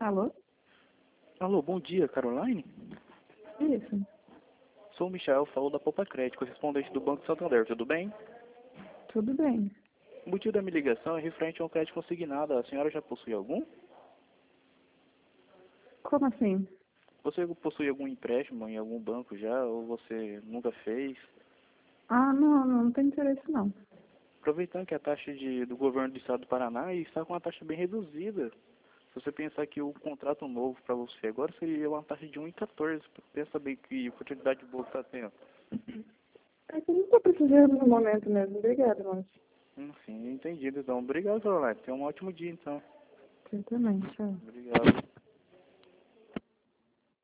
Alô? Alô, bom dia, Caroline? Isso. Sou o Michel, falo da Poupa Crédito, correspondente do Banco Santander, tudo bem? Tudo bem. O motivo da minha ligação é referente a um crédito consignado. A senhora já possui algum? Como assim? Você possui algum empréstimo em algum banco já, ou você nunca fez? Ah, não tem interesse não. Aproveitando que a taxa do governo do estado do Paraná está com uma taxa bem reduzida. Se você pensar que o contrato novo para você agora seria uma taxa de 1,14, pensa bem que quantidade boa que está tendo. É que eu não estou precisando no momento mesmo. Obrigada, mas Sim, entendido então. Obrigado, Caroline. Tenha um ótimo dia então. você também, tchau. Obrigado.